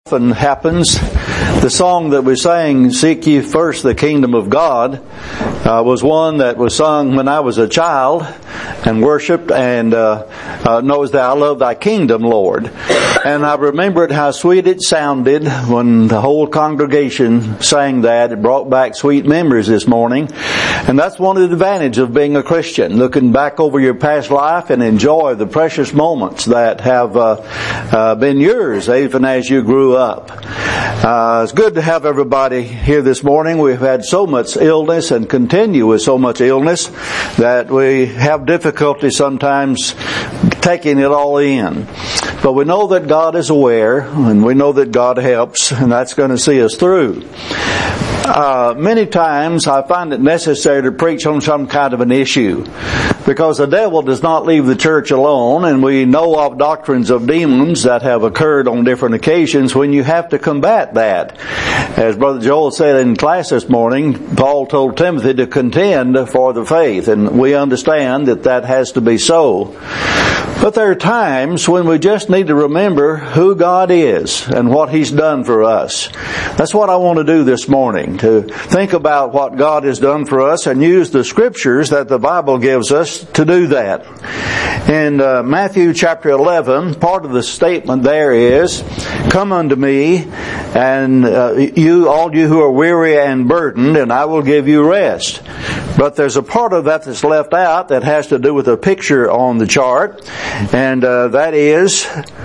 Often happens. The song that we sang, "Seek Ye First the Kingdom of God," was one that was sung when I was a child and worshipped and knows that I love thy kingdom, Lord. And I remembered how sweet it sounded when the whole congregation sang that. It brought back sweet memories this morning. And that's one of the advantages of being a Christian, looking back over your past life and enjoy the precious moments that have been yours even as you grew up. It's good to have everybody here this morning. We've had so much illness and continue with so much illness that we have difficulty sometimes taking it all in. But we know that God is aware, and we know that God helps, and that's going to see us through. Many times I find it necessary to preach on some kind of an issue, because the devil does not leave the church alone, and we know of doctrines of demons that have occurred on different occasions when you have to combat that. As Brother Joel said in class this morning, Paul told Timothy to contend for the faith, and we understand that that has to be so. But there are times when we just need to remember who God is and what He's done for us. That's what I want to do this morning, to think about what God has done for us and use the scriptures that the Bible gives us to do that. In Matthew chapter 11, part of the statement there is, "Come unto me, and all you who are weary and burdened, and I will give you rest." But there's a part of that that's left out that has to do with a picture on the chart, and that is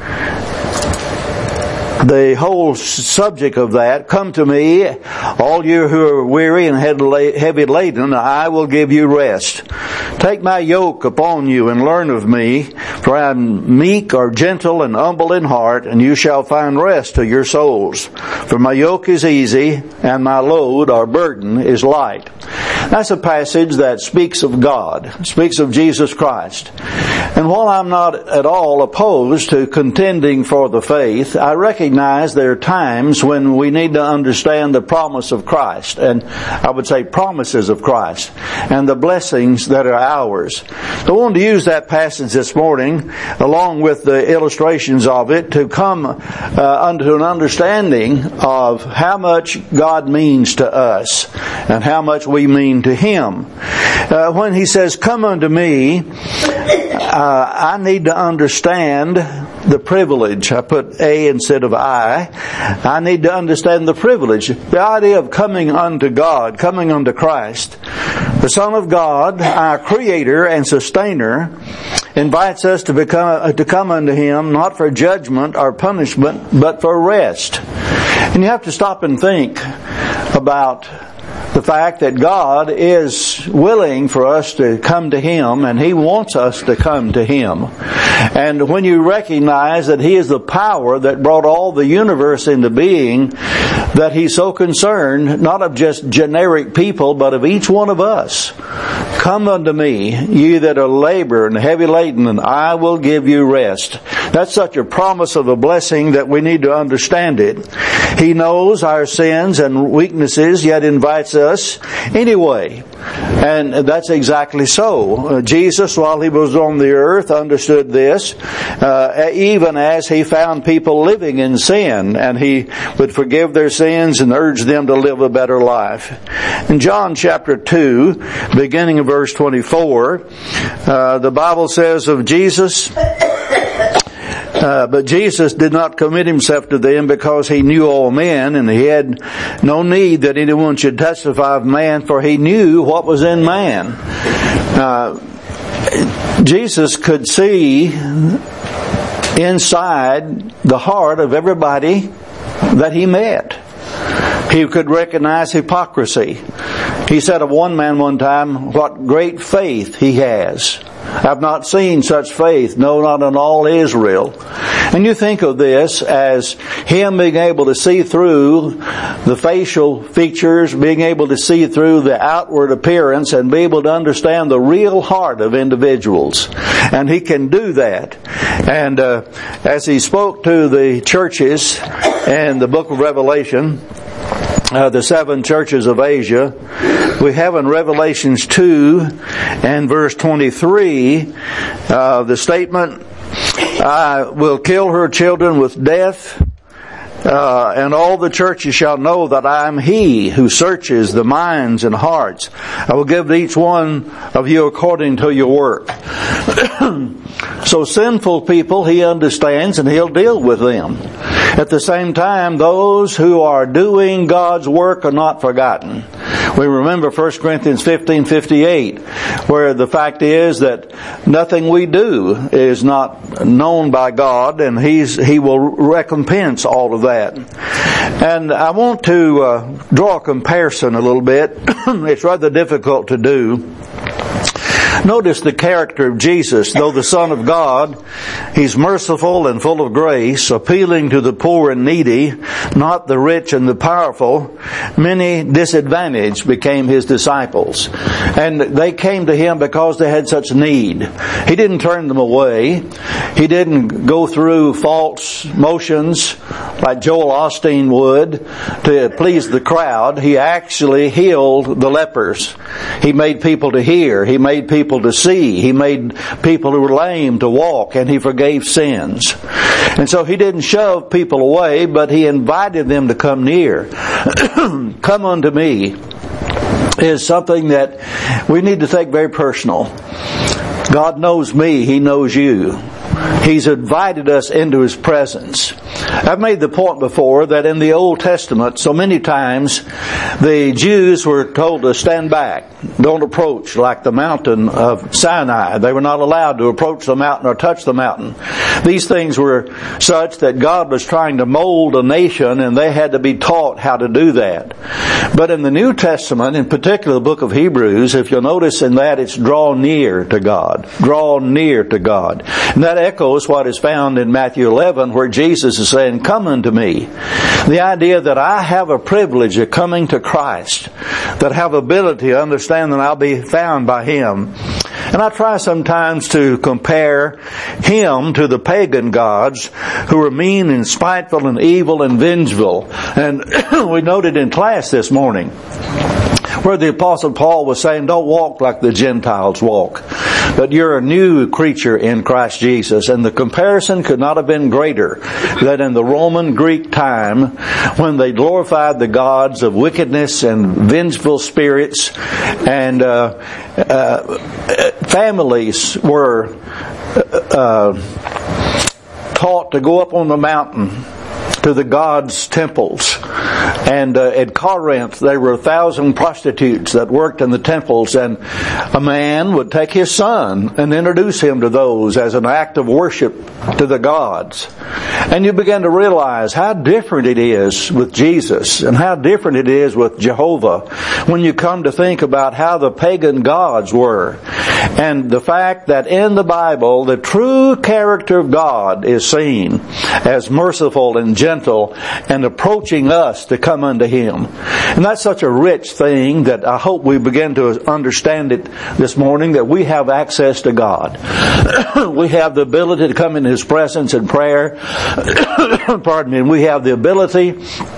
the whole subject of that. "Come to me, all you who are weary and heavy laden, and I will give you rest. Take my yoke upon you and learn of me, for I am meek or gentle and humble in heart, and you shall find rest to your souls. For my yoke is easy and my load or burden is light." That's a passage that speaks of God, speaks of Jesus Christ. And while I'm not at all opposed to contending for the faith, I recognize there are times when we need to understand the promise of Christ, and I would say promises of Christ, and the blessings that are ours. So I wanted to use that passage this morning, along with the illustrations of it, to come unto an understanding of how much God means to us, and how much we mean to Him. When He says, "Come unto me," I need to understand the privilege. I put A instead of I. I need to understand the privilege. The idea of coming unto God, coming unto Christ. The Son of God, our Creator and Sustainer, invites us to come unto Him, not for judgment or punishment, but for rest. And you have to stop and think about the fact that God is willing for us to come to Him, and He wants us to come to Him. And when you recognize that He is the power that brought all the universe into being, that He's so concerned, not of just generic people, but of each one of us. "Come unto me, ye that are labor and heavy laden, and I will give you rest." That's such a promise of a blessing that we need to understand it. He knows our sins and weaknesses, yet invites us anyway. And that's exactly so. Jesus, while He was on the earth, understood this, even as He found people living in sin, and He would forgive their sins and urge them to live a better life. In John chapter 2, beginning of verse 24, the Bible says of Jesus, "But Jesus did not commit Himself to them, because He knew all men, and He had no need that anyone should testify of man, for He knew what was in man." Jesus could see inside the heart of everybody that He met. He could recognize hypocrisy. He said of one man one time, "What great faith he has. I've not seen such faith, no, not in all Israel." And you think of this as Him being able to see through the facial features, being able to see through the outward appearance, and be able to understand the real heart of individuals. And He can do that. And as He spoke to the churches in the book of Revelation, the 7 churches of Asia, we have in Revelations 2 and verse 23 the statement, "I will kill her children with death, and all the churches shall know that I am He who searches the minds and hearts. I will give to each one of you according to your work. So sinful people He understands, and He'll deal with them. At the same time, those who are doing God's work are not forgotten. We remember 1 Corinthians 15:58, where the fact is that nothing we do is not known by God, and He will recompense all of that. And I want to draw a comparison a little bit. It's rather difficult to do. Notice the character of Jesus. Though the Son of God, He's merciful and full of grace, appealing to the poor and needy, not the rich and the powerful. Many disadvantaged became His disciples. And they came to Him because they had such need. He didn't turn them away. He didn't go through false motions like Joel Osteen would to please the crowd. He actually healed the lepers. He made people to hear. He made people to see. He made people who were lame to walk, and He forgave sins. And so He didn't shove people away, but He invited them to come near. Come unto me is something that we need to take very personal. God knows me. He knows you. He's invited us into His presence. I've made the point before that in the Old Testament, so many times the Jews were told to stand back, don't approach, like the mountain of Sinai. They were not allowed to approach the mountain or touch the mountain. These things were such that God was trying to mold a nation, and they had to be taught how to do that. But in the New Testament, in particular the book of Hebrews, if you'll notice in that, it's draw near to God. Draw near to God. And that echoes what is found in Matthew 11, where Jesus is saying, come unto me. The idea that I have a privilege of coming to Christ, that I have ability to understand that I'll be found by Him. And I try sometimes to compare Him to the pagan gods who are mean and spiteful and evil and vengeful. And we noted in class this morning where the Apostle Paul was saying, don't walk like the Gentiles walk, but you're a new creature in Christ Jesus. And the comparison could not have been greater that in the Roman Greek time, when they glorified the gods of wickedness and vengeful spirits, and families were taught to go up on the mountain to the gods' temples. And at Corinth, there were 1,000 prostitutes that worked in the temples, and a man would take his son and introduce him to those as an act of worship to the gods. And you begin to realize how different it is with Jesus and how different it is with Jehovah when you come to think about how the pagan gods were. And the fact that in the Bible, the true character of God is seen as merciful and gentle and approaching us to come unto Him. And that's such a rich thing that I hope we begin to understand it this morning, that we have access to God. We have the ability to come in His presence in prayer. Pardon me. And we have the ability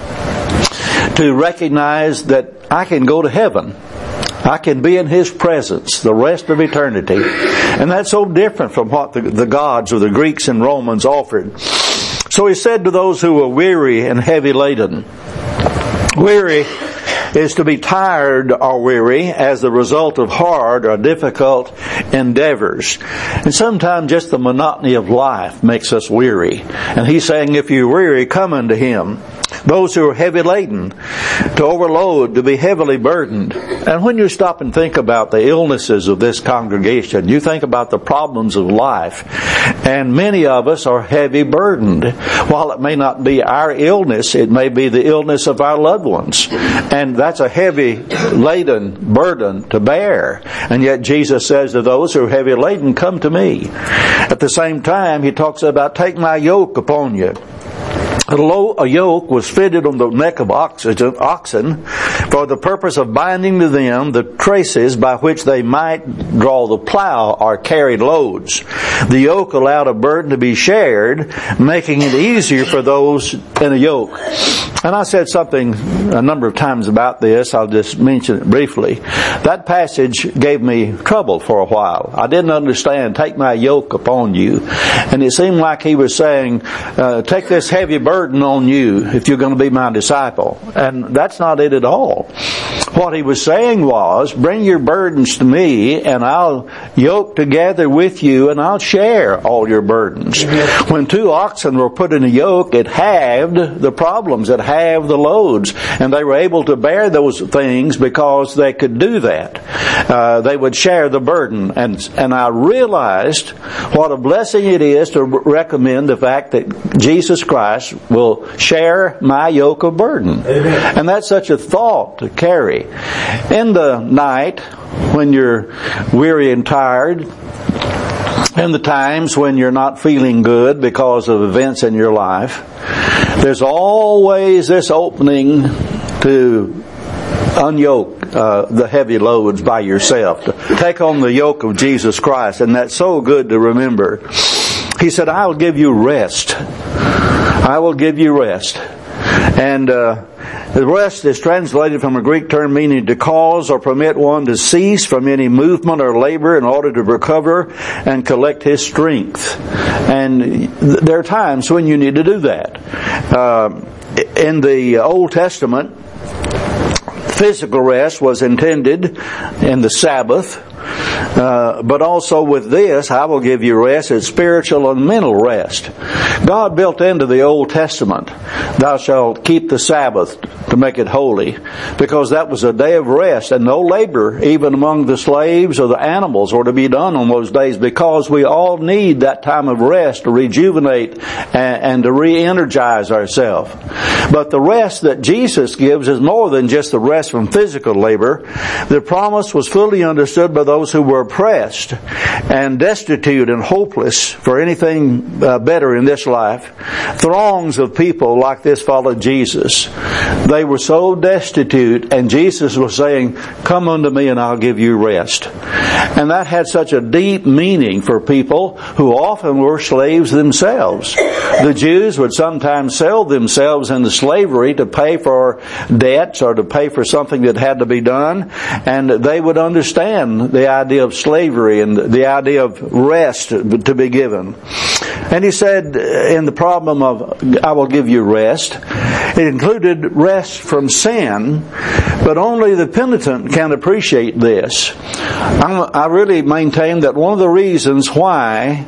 to recognize that I can go to heaven. I can be in His presence the rest of eternity. And that's so different from what the gods of the Greeks and Romans offered. So He said to those who were weary and heavy laden. Weary is to be tired or weary as the result of hard or difficult endeavors. And sometimes just the monotony of life makes us weary. And He's saying, if you're weary, come unto Him. Those who are heavy laden, to overload, to be heavily burdened. And when you stop and think about the illnesses of this congregation, you think about the problems of life. And many of us are heavy burdened. While it may not be our illness, it may be the illness of our loved ones. And that's a heavy laden burden to bear. And yet Jesus says to those who are heavy laden, come to me. At the same time, He talks about, take my yoke upon you. A yoke was fitted on the neck of oxen for the purpose of binding to them the traces by which they might draw the plow or carry loads. The yoke allowed a burden to be shared, making it easier for those in a yoke. And I said something a number of times about this. I'll just mention it briefly. That passage gave me trouble for a while. I didn't understand, take my yoke upon you. And it seemed like he was saying, take this heavy burden on you if you're going to be my disciple. And that's not it at all. What he was saying was, bring your burdens to me and I'll yoke together with you and I'll share all your burdens. When two oxen were put in a yoke, it halved the problems. It halved the loads. And they were able to bear those things because they could do that. They would share the burden. And I realized what a blessing it is to recommend the fact that Jesus Christ will share my yoke of burden. Amen. And that's such a thought to carry. In the night, when you're weary and tired, in the times when you're not feeling good because of events in your life, there's always this opening to unyoke the heavy loads by yourself, to take on the yoke of Jesus Christ. And that's so good to remember. He said, I'll give you rest. I will give you rest. And the rest is translated from a Greek term meaning to cause or permit one to cease from any movement or labor in order to recover and collect his strength. And there are times when you need to do that. In the Old Testament, physical rest was intended in the Sabbath. But also with this, I will give you rest, it's spiritual and mental rest. God built into the Old Testament, thou shalt keep the Sabbath to make it holy, because that was a day of rest, and no labor, even among the slaves or the animals, were to be done on those days, because we all need that time of rest to rejuvenate and to re-energize ourselves. But the rest that Jesus gives is more than just the rest from physical labor. The promise was fully understood by those who were oppressed and destitute and hopeless for anything better in this life. Throngs of people like this followed Jesus. They were so destitute, and Jesus was saying, come unto me and I'll give you rest. And that had such a deep meaning for people who often were slaves themselves. The Jews would sometimes sell themselves into slavery to pay for debts or to pay for something that had to be done, and they would understand the idea of slavery and the idea of rest to be given. And he said in the problem of I will give you rest, it included rest from sin, but only the penitent can appreciate this. I really maintain that one of the reasons why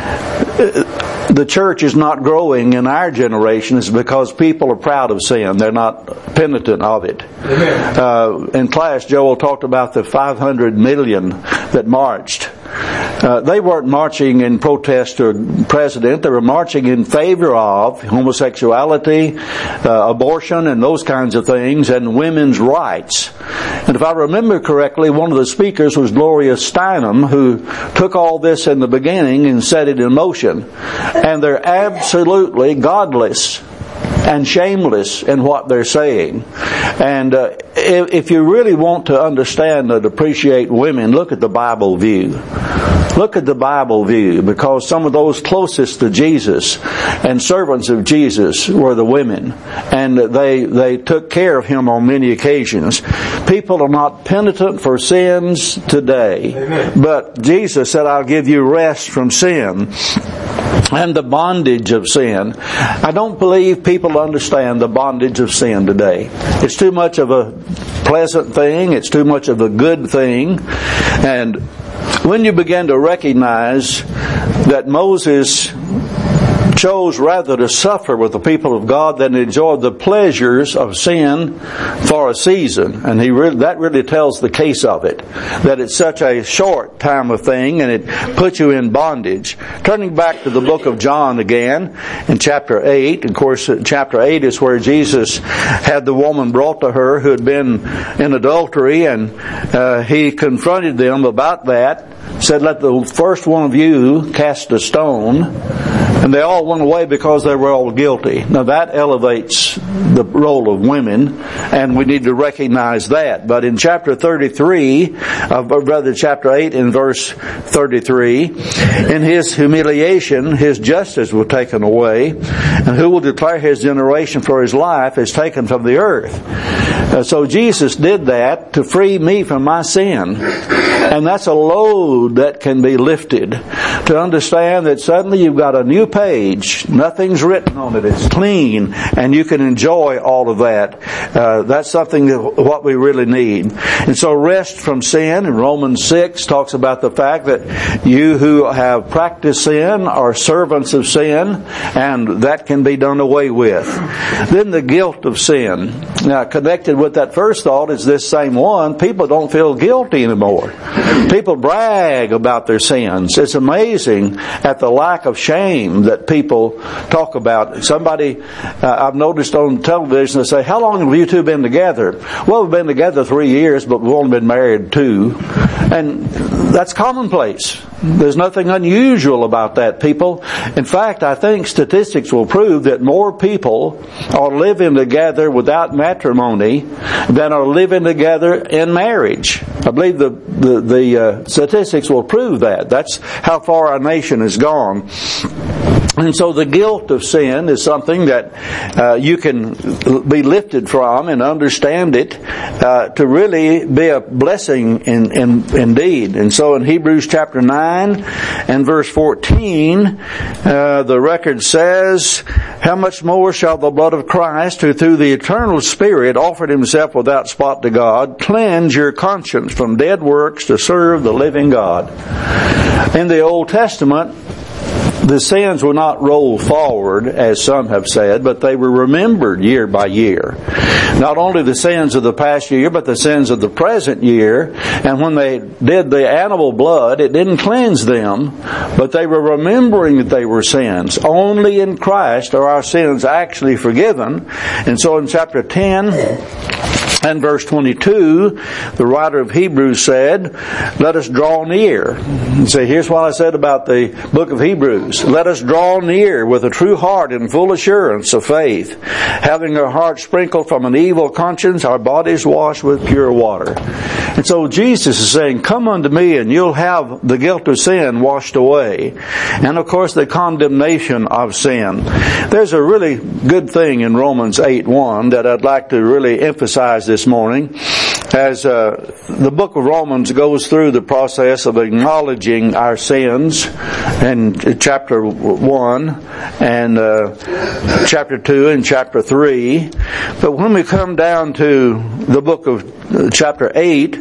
the church is not growing in our generation is because people are proud of sin. They're not penitent of it. In class, Joel talked about the 500 million that marched. They weren't marching in protest to a president. They were marching in favor of homosexuality, abortion, and those kinds of things, and women's rights. And if I remember correctly, one of the speakers was Gloria Steinem, who took all this in the beginning and set it in motion. And they're absolutely godless and shameless in what they're saying. And if you really want to understand and appreciate women, look at the Bible view. Look at the Bible view, because some of those closest to Jesus and servants of Jesus were the women, and they took care of him on many occasions. People are not penitent for sins today. Amen. But Jesus said, I'll give you rest from sin and the bondage of sin. I don't believe people understand the bondage of sin today. It's too much of a pleasant thing. It's too much of a good thing. And when you begin to recognize that Moses chose rather to suffer with the people of God than enjoy the pleasures of sin for a season. And that really tells the case of it. That it's such a short time of thing, and it puts you in bondage. Turning back to the book of John again, in chapter 8. Of course, chapter 8 is where Jesus had the woman brought to her who had been in adultery, and he confronted them about that. Said, let the first one of you cast a stone. And they all went away because they were all guilty. Now that elevates the role of women, and we need to recognize that. But in chapter 33, chapter 8 in verse 33, in his humiliation, his justice was taken away, and who will declare his generation, for his life is taken from the earth. So Jesus did that to free me from my sin. And that's a load that can be lifted. To understand that suddenly you've got a new page. Nothing's written on it. It's clean. And you can enjoy all of that. That's something what we really need. And so rest from sin in Romans 6 talks about the fact that you who have practiced sin are servants of sin, and that can be done away with. Then the guilt of sin. Now, connected with that first thought is this same one. People don't feel guilty anymore. People brag about their sins. It's amazing at the lack of shame that people talk about. Somebody I've noticed on television, they say, "How long have you two been together?" "Well, we've been together 3 years, but we've only been married 2. And that's commonplace. There's nothing unusual about that, people. In fact, I think statistics will prove that more people are living together without matrimony than are living together in marriage. I believe the statistics will prove that. That's how far our nation has gone. And so the guilt of sin is something that you can be lifted from and understand it to really be a blessing indeed. And so in Hebrews chapter 9 and verse 14, the record says, "How much more shall the blood of Christ, who through the eternal Spirit offered himself without spot to God, cleanse your conscience from dead works to serve the living God?" In the Old Testament, the sins were not rolled forward, as some have said, but they were remembered year by year. Not only the sins of the past year, but the sins of the present year. And when they did the animal blood, it didn't cleanse them, but they were remembering that they were sins. Only in Christ are our sins actually forgiven. And so in chapter 10, and verse 22, the writer of Hebrews said, "Let us draw near." And say, here's what I said about the book of Hebrews. "Let us draw near with a true heart and full assurance of faith, having our hearts sprinkled from an evil conscience, our bodies washed with pure water." And so Jesus is saying, "Come unto me and you'll have the guilt of sin washed away." And of course the condemnation of sin. There's a really good thing in Romans 8:1 that I'd like to really emphasize this morning. As the book of Romans goes through the process of acknowledging our sins in chapter 1 and chapter 2 and chapter 3. But when we come down to the book of chapter 8,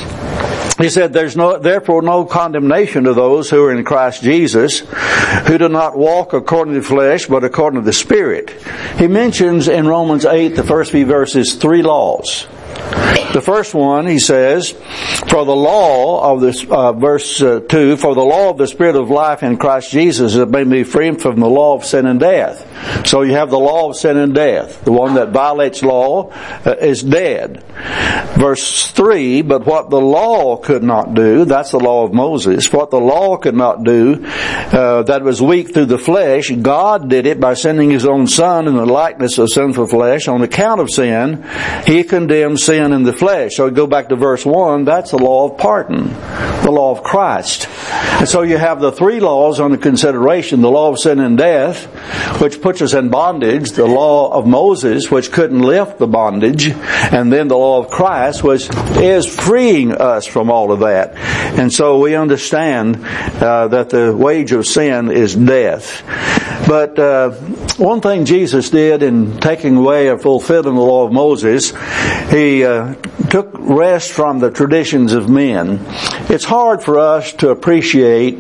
he said, "There's therefore no condemnation to those who are in Christ Jesus, who do not walk according to the flesh, but according to the Spirit." He mentions in Romans 8, the first few verses, 3 laws. The first one, he says, for the law of this, verse 2, "For the law of the Spirit of life in Christ Jesus has made me free from the law of sin and death." So you have the law of sin and death. The one that violates law is dead. Verse 3, "But what the law could not do," that's the law of Moses, "what the law could not do, that was weak through the flesh, God did it by sending His own Son in the likeness of sinful flesh. On account of sin, He condemned sin in the flesh." So we go back to verse 1, that's the law of pardon, the law of Christ. And so you have the 3 laws under consideration: the law of sin and death, which puts us in bondage; the law of Moses, which couldn't lift the bondage; and then the law of Christ, which is freeing us from all of that. And so we understand that the wage of sin is death. But one thing Jesus did in taking away or fulfilling the law of Moses, He took rest from the traditions of men. It's hard for us to appreciate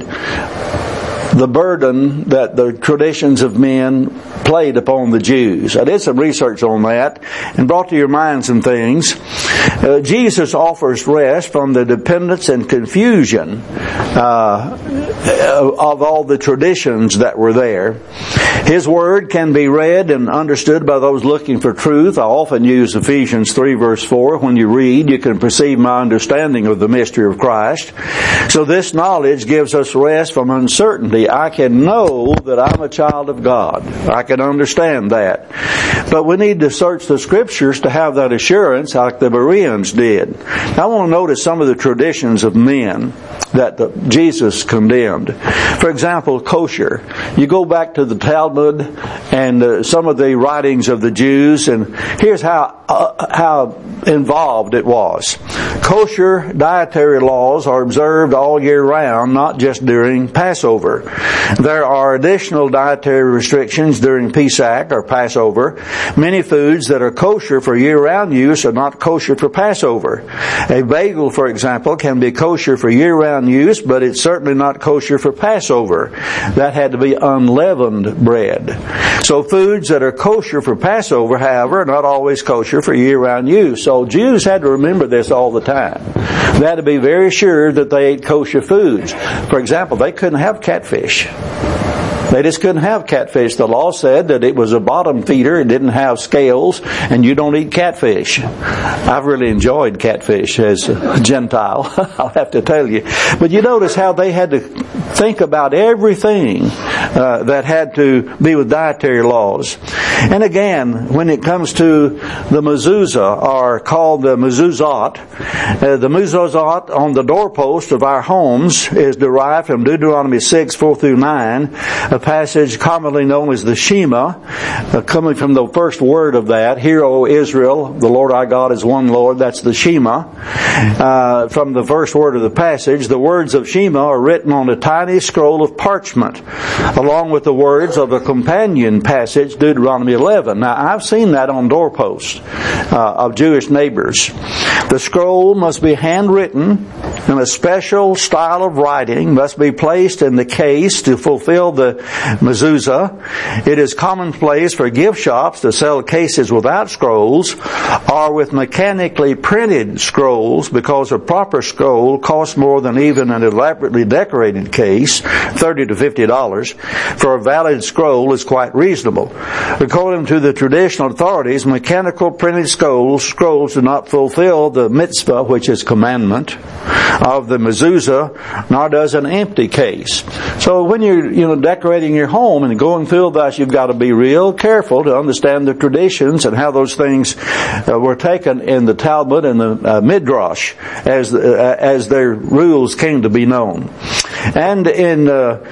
the burden that the traditions of men played upon the Jews. I did some research on that and brought to your mind some things. Jesus offers rest from the dependence and confusion of all the traditions that were there. His Word can be read and understood by those looking for truth. I often use Ephesians 3 verse 4. When you read, you can perceive my understanding of the mystery of Christ. So this knowledge gives us rest from uncertainty. I can know that I'm a child of God. I can understand that. But we need to search the Scriptures to have that assurance like the Bereans did. I want to notice some of the traditions of men that Jesus condemned. For example, kosher. You go back to the Talmud and some of the writings of the Jews, and here's how involved it was. Kosher dietary laws are observed all year round, not just during Passover. There are additional dietary restrictions during Pesach or Passover. Many foods that are kosher for year-round use are not kosher for Passover. A bagel, for example, can be kosher for year-round use, but it's certainly not kosher for Passover. That had to be unleavened bread. So foods that are kosher for Passover, however, are not always kosher for year-round use. So Jews had to remember this all the time. They had to be very sure that they ate kosher foods. For example, they couldn't have catfish. They just couldn't have catfish. The law said that it was a bottom feeder. It didn't have scales, and you don't eat catfish. I've really enjoyed catfish as a Gentile, I'll have to tell you. But you notice how they had to think about everything that had to be with dietary laws. And again, when it comes to the mezuzah, or called the mezuzot, the mezuzot on the doorpost of our homes is derived from Deuteronomy 6, 4 through 9, a passage commonly known as the Shema, coming from the first word of that, Hear, O Israel, the Lord our God is one Lord. That's the Shema. From the first word of the passage, the words of Shema are written on a tiny scroll of parchment, along with the words of a companion passage, Deuteronomy 11. Now, I've seen that on doorposts of Jewish neighbors. The scroll must be handwritten in a special style of writing, must be placed in the case to fulfill the mezuzah. It is commonplace for gift shops to sell cases without scrolls or with mechanically printed scrolls, because a proper scroll costs more than even an elaborately decorated case, $30 to $50. For a valid scroll is quite reasonable. According to the traditional authorities, mechanical printed scrolls do not fulfill the mitzvah, which is commandment, of the mezuzah, nor does an empty case. So when you're decorating your home and going through this, you've got to be real careful to understand the traditions and how those things were taken in the Talmud and the Midrash as their rules came to be known. And in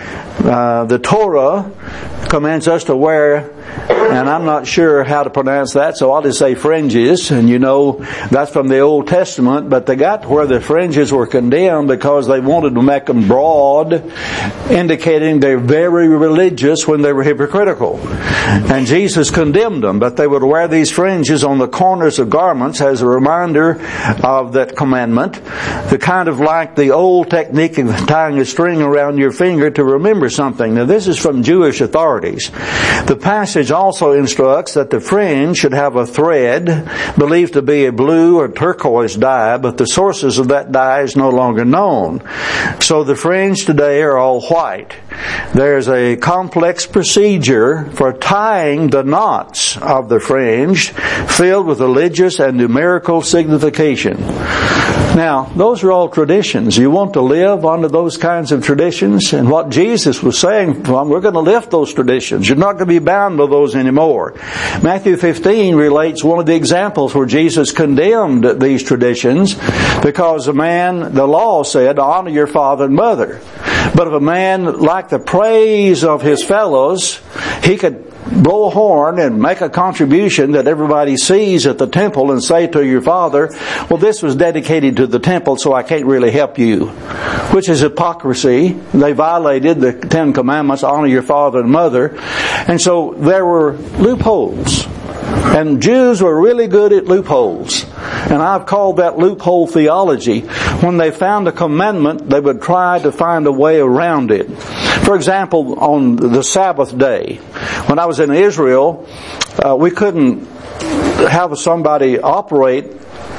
the Torah commands us to wear, and I'm not sure how to pronounce that, so I'll just say fringes. And that's from the Old Testament, but they got where the fringes were condemned because they wanted to make them broad, indicating they're very religious when they were hypocritical. And Jesus condemned them, but they would wear these fringes on the corners of garments as a reminder of that commandment, the kind of like the old technique of tying a string around your finger to remember something. Now, this is from Jewish authorities. The passage also instructs that the fringe should have a thread believed to be a blue or turquoise dye, but the sources of that dye is no longer known. So the fringe today are all white. There's a complex procedure for tying the knots of the fringe filled with religious and numerical signification. Now, those are all traditions. You want to live under those kinds of traditions? And what Jesus was saying, we're going to lift those traditions. You're not going to be bound to those anymore. Matthew 15 relates one of the examples where Jesus condemned these traditions because the law said, honor your father and mother. But if a man liked the praise of his fellows, he could blow a horn and make a contribution that everybody sees at the temple and say to your father, well, this was dedicated to the temple, so I can't really help you. Which is hypocrisy. They violated the Ten Commandments, honor your father and mother. And so there were loopholes. And Jews were really good at loopholes. And I've called that loophole theology. When they found a commandment, they would try to find a way around it. For example, on the Sabbath day, when I was in Israel, we couldn't have somebody operate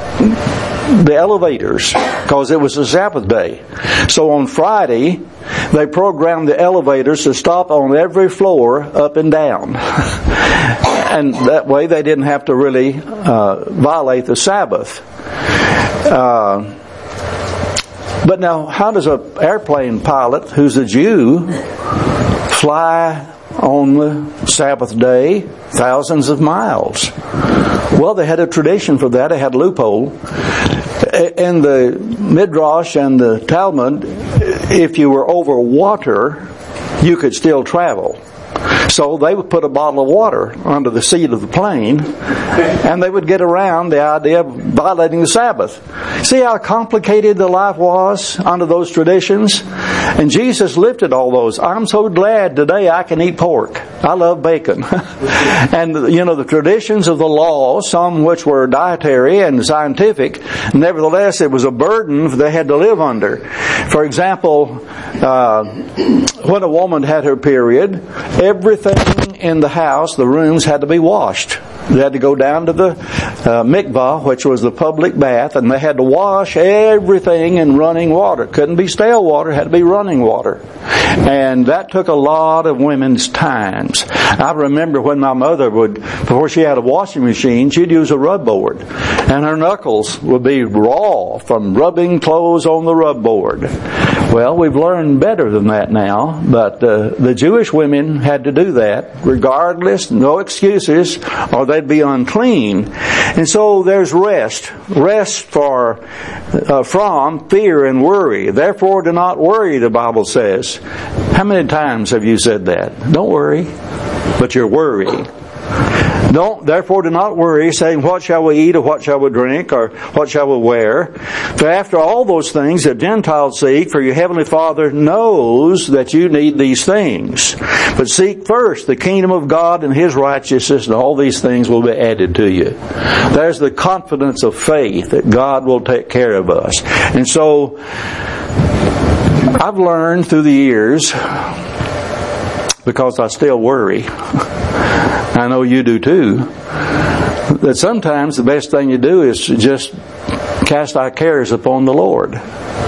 the elevators because it was a Sabbath day. So on Friday, they programmed the elevators to stop on every floor up and down. And that way they didn't have to really violate the Sabbath. But now, how does an airplane pilot who's a Jew fly on the Sabbath day thousands of miles? Well, they had a tradition for that. They had a loophole. In the Midrash and the Talmud, if you were over water, you could still travel. So they would put a bottle of water under the seat of the plane, and they would get around the idea of violating the Sabbath. See how complicated the life was under those traditions? And Jesus lifted all those. I'm so glad today I can eat pork. I love bacon. And, the traditions of the law, some which were dietary and scientific, nevertheless, it was a burden they had to live under. For example, when a woman had her period, everything in the house, the rooms, had to be washed. They had to go down to the mikvah, which was the public bath, and they had to wash everything in running water. Couldn't be stale water, had to be running water. And that took a lot of women's times. I remember when my mother before she had a washing machine, she'd use a rub board. And her knuckles would be raw from rubbing clothes on the rub board. Well, we've learned better than that now, but the Jewish women had to do that regardless, no excuses, or they'd be unclean. And so there's rest from fear and worry. Therefore, do not worry, the Bible says. How many times have you said that? Don't worry, but you're worried. Therefore do not worry, saying, what shall we eat, or what shall we drink, or what shall we wear? For after all those things that Gentiles seek, for your heavenly Father knows that you need these things. But seek first the kingdom of God and His righteousness, and all these things will be added to you. There's the confidence of faith that God will take care of us. And so, I've learned through the years, because I still worry, I know you do too, that sometimes the best thing you do is just cast our cares upon the Lord.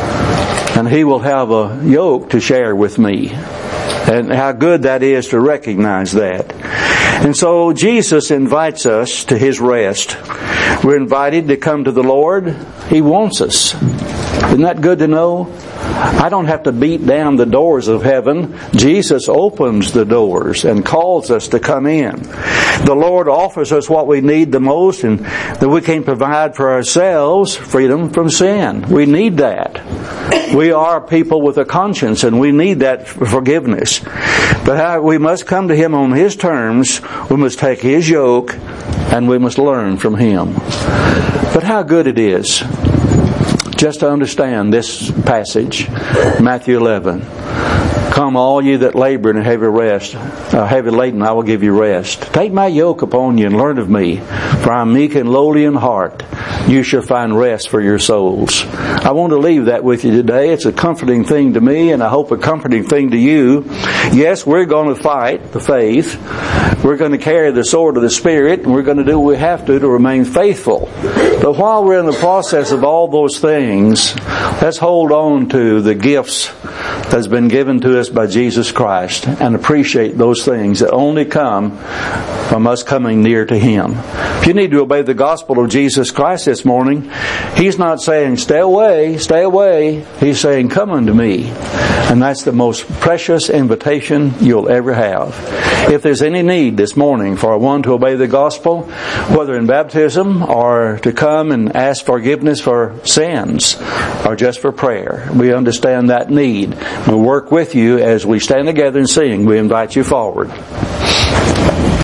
And He will have a yoke to share with me. And how good that is to recognize that. And so Jesus invites us to His rest. We're invited to come to the Lord. He wants us. Isn't that good to know? I don't have to beat down the doors of heaven. Jesus opens the doors and calls us to come in. The Lord offers us what we need the most, and that we can provide for ourselves, freedom from sin. We need that. We are people with a conscience, and we need that forgiveness. But we must come to Him on His terms. We must take His yoke, and we must learn from Him. But how good it is just to understand this passage, Matthew 11. Come, all you that labor and heavy laden, I will give you rest. Take my yoke upon you and learn of me, for I am meek and lowly in heart. You shall find rest for your souls. I want to leave that with you today. It's a comforting thing to me, and I hope a comforting thing to you. Yes, we're going to fight the faith. We're going to carry the sword of the Spirit, and we're going to do what we have to remain faithful. But while we're in the process of all those things, let's hold on to the gifts that's been given to us by Jesus Christ and appreciate those things that only come from us coming near to Him. If you need to obey the gospel of Jesus Christ this morning, He's not saying, stay away, stay away. He's saying, come unto me. And that's the most precious invitation you'll ever have. If there's any need this morning for one to obey the gospel, whether in baptism or to come and ask forgiveness for sins or just for prayer, we understand that need. We'll work with you as we stand together and sing. We invite you forward.